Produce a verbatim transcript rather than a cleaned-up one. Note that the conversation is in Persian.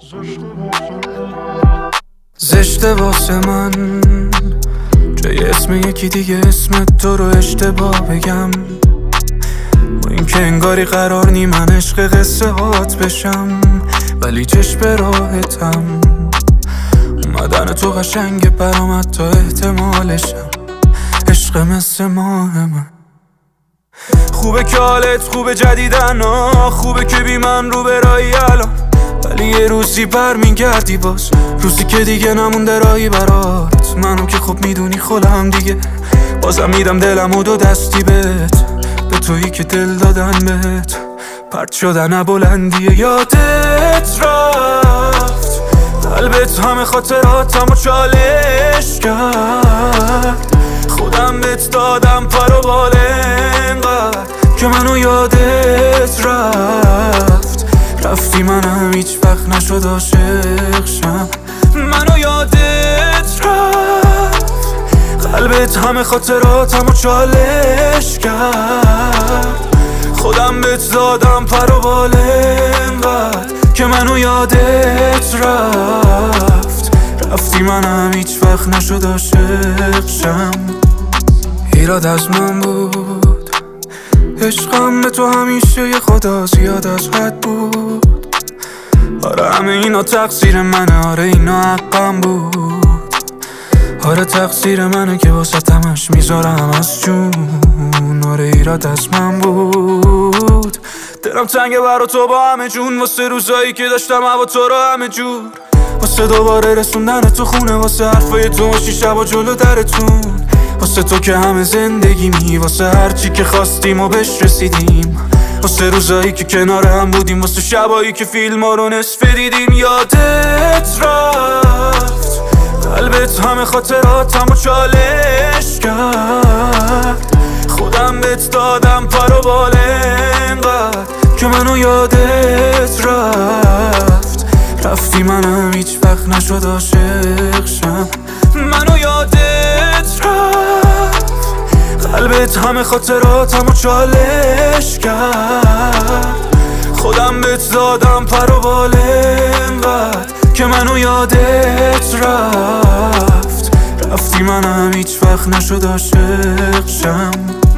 زشته واسه من جای اسم یکی دیگه اسم تو رو اشتباه بگم، با این که انگاری قرار نی من عشق قصه هات بشم، ولی چشم به راحتم اومدن تو قشنگه برام تا احتمالشم. عشق مثل ماه من خوبه که حالت خوبه جدیدن ها، خوبه که بی من رو برایی الان، ولی یه روزی بر میگردی باز، روزی که دیگه نمونده راهی برات. منم که خب میدونی خودم دیگه، بازم میدم دلم و دو دستی بهت، به تویی که دل دادن بهت پرت شدن بلندیه. یادت رفت قلبت همه خاطراتم و چالش کرد، خودم بهت دادم پر و بال انقدر که منو یادت رفت. رفتی منم هیچ وقت نشد عاشق شم، منو یادت رفت قلبت همه خاطراتم و چالش کرد، خودم بهت دادم پر و بال انقدر که منو یادت رفت. رفتی منم هیچ وقت نشد عاشق شم. ایراد از من بود، عشقم به تو همیشه یه خدا زیاد از حد بود. آره همه اینا تقصیر منه، آره اینا حقم بود، آره تقصیر منه که واسه تمش میذارم از جون. آره ایراد از من بود، دلم تنگه برا تو با همه جون، واسه روزایی که داشتم هوا تو رو همه جور، واسه دوباره رسوندن تو خونه، واسه حرفای تو شی شبا جلو درتون، واسه تو که همه زندگیمی، واسه هرچی که خواستیم و بهش رسیدیم، واسه روزایی که کنار هم بودیم، واسه شبایی که فیلم ها رو نصفه دیدیم. یادت رفت قلبت همه خاطراتم و چالش کرد، خودم بهت دادم پر و بال انقدر که منو یادت رفت. رفتی منم هیچ وقت نشد عاشق شم، منو یادت رفت قلبت همه خاطراتم و چالش کرد، خودم بهت دادم پر و بال انقدر که منو یادت رفت. رفتی منم هیچ وقت نشد عاشق شم.